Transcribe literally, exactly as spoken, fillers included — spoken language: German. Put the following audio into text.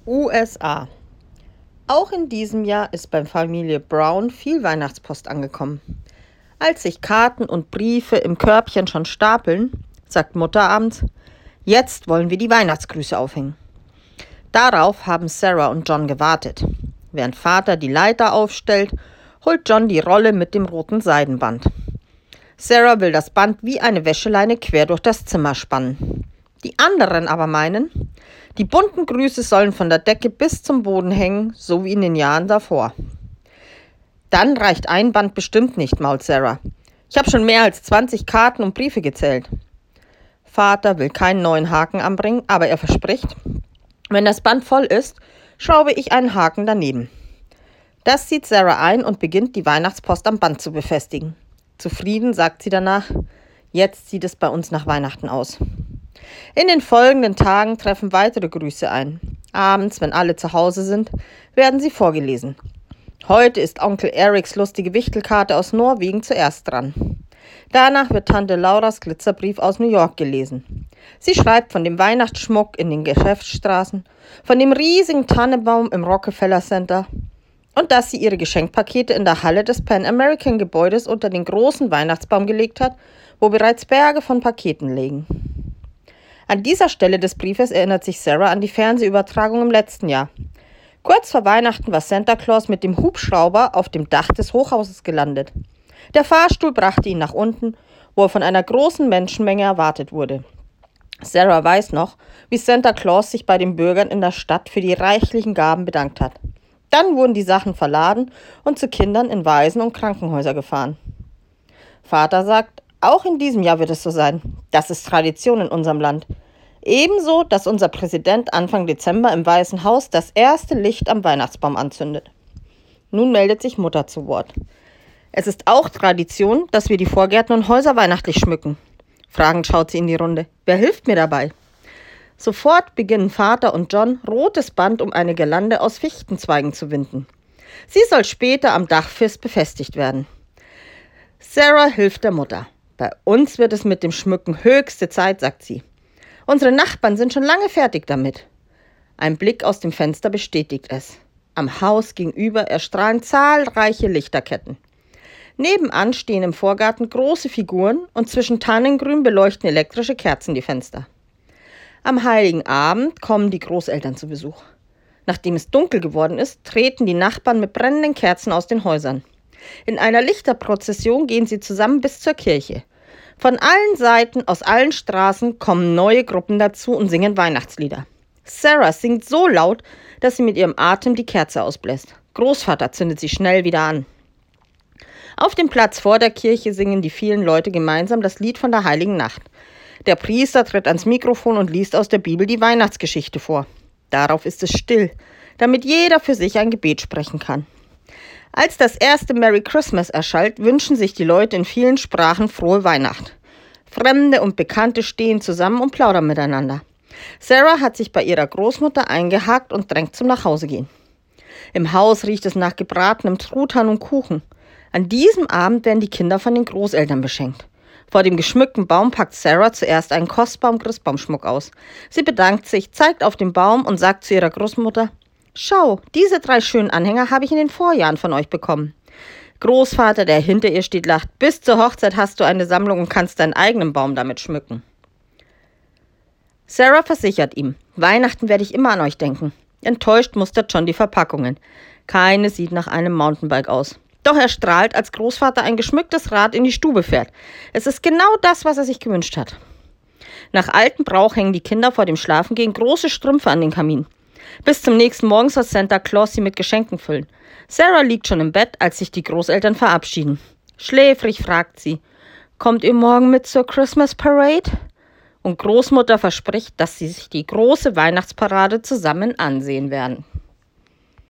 U S A. Auch in diesem Jahr ist bei Familie Brown viel Weihnachtspost angekommen. Als sich Karten und Briefe im Körbchen schon stapeln, sagt Mutter abends: Jetzt wollen wir die Weihnachtsgrüße aufhängen. Darauf haben Sarah und John gewartet. Während Vater die Leiter aufstellt, holt John die Rolle mit dem roten Seidenband. Sarah will das Band wie eine Wäscheleine quer durch das Zimmer spannen. Die anderen aber meinen, die bunten Grüße sollen von der Decke bis zum Boden hängen, so wie in den Jahren davor. Dann reicht ein Band bestimmt nicht, mault Sarah. Ich habe schon mehr als zwanzig Karten und Briefe gezählt. Vater will keinen neuen Haken anbringen, aber er verspricht, wenn das Band voll ist, schraube ich einen Haken daneben. Das sieht Sarah ein und beginnt, die Weihnachtspost am Band zu befestigen. Zufrieden sagt sie danach: Jetzt sieht es bei uns nach Weihnachten aus. In den folgenden Tagen treffen weitere Grüße ein. Abends, wenn alle zu Hause sind, werden sie vorgelesen. Heute ist Onkel Erics lustige Wichtelkarte aus Norwegen zuerst dran. Danach wird Tante Lauras Glitzerbrief aus New York gelesen. Sie schreibt von dem Weihnachtsschmuck in den Geschäftsstraßen, von dem riesigen Tannenbaum im Rockefeller Center und dass sie ihre Geschenkpakete in der Halle des Pan American Gebäudes unter den großen Weihnachtsbaum gelegt hat, wo bereits Berge von Paketen liegen. An dieser Stelle des Briefes erinnert sich Sarah an die Fernsehübertragung im letzten Jahr. Kurz vor Weihnachten war Santa Claus mit dem Hubschrauber auf dem Dach des Hochhauses gelandet. Der Fahrstuhl brachte ihn nach unten, wo er von einer großen Menschenmenge erwartet wurde. Sarah weiß noch, wie Santa Claus sich bei den Bürgern in der Stadt für die reichlichen Gaben bedankt hat. Dann wurden die Sachen verladen und zu Kindern in Waisen- und Krankenhäuser gefahren. Vater sagt, auch in diesem Jahr wird es so sein. Das ist Tradition in unserem Land. Ebenso, dass unser Präsident Anfang Dezember im Weißen Haus das erste Licht am Weihnachtsbaum anzündet. Nun meldet sich Mutter zu Wort. Es ist auch Tradition, dass wir die Vorgärten und Häuser weihnachtlich schmücken. Fragend schaut sie in die Runde. Wer hilft mir dabei? Sofort beginnen Vater und John, rotes Band um eine Girlande aus Fichtenzweigen zu winden. Sie soll später am Dachfirst befestigt werden. Sarah hilft der Mutter. Bei uns wird es mit dem Schmücken höchste Zeit, sagt sie. Unsere Nachbarn sind schon lange fertig damit. Ein Blick aus dem Fenster bestätigt es. Am Haus gegenüber erstrahlen zahlreiche Lichterketten. Nebenan stehen im Vorgarten große Figuren und zwischen Tannengrün beleuchten elektrische Kerzen die Fenster. Am Heiligen Abend kommen die Großeltern zu Besuch. Nachdem es dunkel geworden ist, treten die Nachbarn mit brennenden Kerzen aus den Häusern. In einer Lichterprozession gehen sie zusammen bis zur Kirche. Von allen Seiten, aus allen Straßen kommen neue Gruppen dazu und singen Weihnachtslieder. Sarah singt so laut, dass sie mit ihrem Atem die Kerze ausbläst. Großvater zündet sie schnell wieder an. Auf dem Platz vor der Kirche singen die vielen Leute gemeinsam das Lied von der Heiligen Nacht. Der Priester tritt ans Mikrofon und liest aus der Bibel die Weihnachtsgeschichte vor. Darauf ist es still, damit jeder für sich ein Gebet sprechen kann. Als das erste Merry Christmas erschallt, wünschen sich die Leute in vielen Sprachen frohe Weihnacht. Fremde und Bekannte stehen zusammen und plaudern miteinander. Sarah hat sich bei ihrer Großmutter eingehakt und drängt zum Nachhausegehen. Im Haus riecht es nach gebratenem Truthahn und Kuchen. An diesem Abend werden die Kinder von den Großeltern beschenkt. Vor dem geschmückten Baum packt Sarah zuerst einen kostbaren Christbaumschmuck aus. Sie bedankt sich, zeigt auf den Baum und sagt zu ihrer Großmutter: Schau, diese drei schönen Anhänger habe ich in den Vorjahren von euch bekommen. Großvater, der hinter ihr steht, lacht. Bis zur Hochzeit hast du eine Sammlung und kannst deinen eigenen Baum damit schmücken. Sarah versichert ihm: Weihnachten werde ich immer an euch denken. Enttäuscht mustert John die Verpackungen. Keine sieht nach einem Mountainbike aus. Doch er strahlt, als Großvater ein geschmücktes Rad in die Stube fährt. Es ist genau das, was er sich gewünscht hat. Nach altem Brauch hängen die Kinder vor dem Schlafengehen große Strümpfe an den Kamin. Bis zum nächsten Morgen soll Santa Claus sie mit Geschenken füllen. Sarah liegt schon im Bett, als sich die Großeltern verabschieden. Schläfrig fragt sie: Kommt ihr morgen mit zur Christmas Parade? Und Großmutter verspricht, dass sie sich die große Weihnachtsparade zusammen ansehen werden.